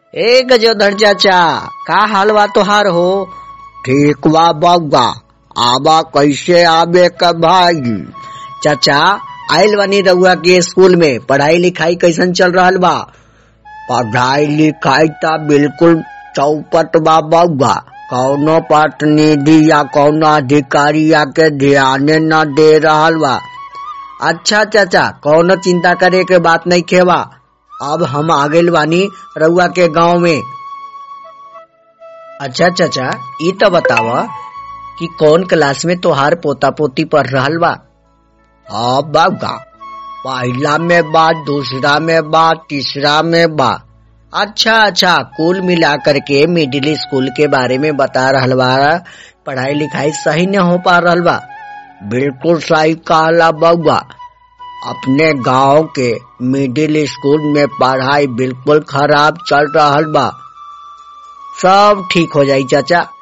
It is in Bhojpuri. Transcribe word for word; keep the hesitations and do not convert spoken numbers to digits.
ए गजोधर चाचा, का हालवा तोहार हो? ठीक बा बउआ, आबा कैसे आबे क भाई। चाचा आइल बानी रउआ के स्कूल में, पढ़ाई लिखाई कैसन चल रहल बा? पढ़ाई लिखाई ता बिल्कुल चौपट बा बउआ, कौनो प्रतिनिधि या कौनो अधिकारी आके ध्यान न दे रहल बा। अच्छा चाचा, कौनो चिंता करे के बात नहीं खेवा। अब हम आ गइल बानी रउआ के गांव में। अच्छा चाचा, ई तो बतावा कि कौन क्लास में तोहार पोता पोती पढ़ रहल बा? हाँ बउआ, पहला में बा, दूसरा में बा, तीसरा में बा। अच्छा अच्छा, कुल मिलाकर के मिडिल स्कूल के बारे में बता रहल बा। पढ़ाई लिखाई सही न हो पा रहल बा? बिल्कुल सही कहला बउआ, अपने गांव के मिडिल स्कूल में पढ़ाई बिल्कुल खराब चल रहल बा। सब ठीक हो जाई चाचा।